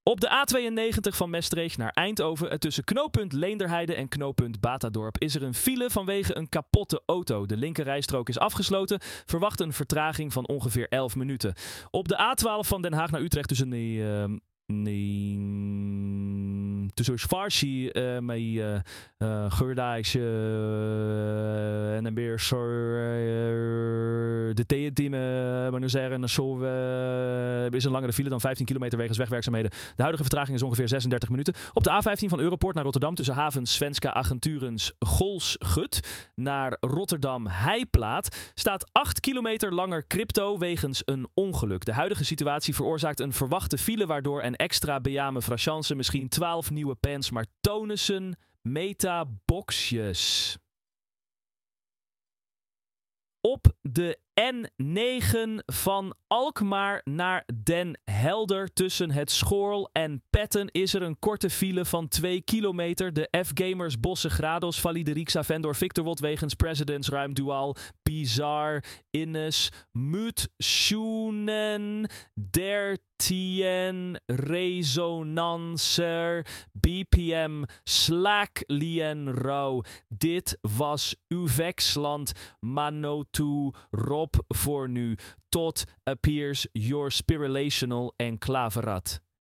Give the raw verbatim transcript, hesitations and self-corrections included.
Op de A tweeënnegentig van Maastricht naar Eindhoven, tussen knooppunt Leenderheide en knooppunt Batadorp, is er een file vanwege een kapotte auto. De linkerrijstrook is afgesloten. Verwacht een vertraging van ongeveer elf minuten. Op de A twaalf van Den Haag naar Utrecht tussen de... Uh, Nee, tussen Svarsi uh, met uh, uh, Gordijkse uh, en dan weer uh, de T-team, maar nu zeggen, zo uh, is een langere file dan vijftien kilometer wegens wegwerkzaamheden. De huidige vertraging is ongeveer zesendertig minuten. Op de A vijftien van Europoort naar Rotterdam tussen havens Svenska Agenturens Golsgut naar Rotterdam Heiplaat staat acht kilometer langer crypto wegens een ongeluk. De huidige situatie veroorzaakt een verwachte file waardoor en extra bejame frachance misschien twaalf nieuwe pens, maar tonussen metaboxjes. Op de N negen van Alkmaar naar Den Helder tussen het Schoorl en Petten is er een korte file van twee kilometer. De F-Gamers Bosse Grados Valide Rixa Vendor Victorwot wegens Presidents Ruim Dual Bizar Innes Mut Schoenen Dertien Resonancer B P M Slaak Lien Rauw. Dit was uw Vexland Manotu Rob voor nu. Tot appears your spiralational en klaverat.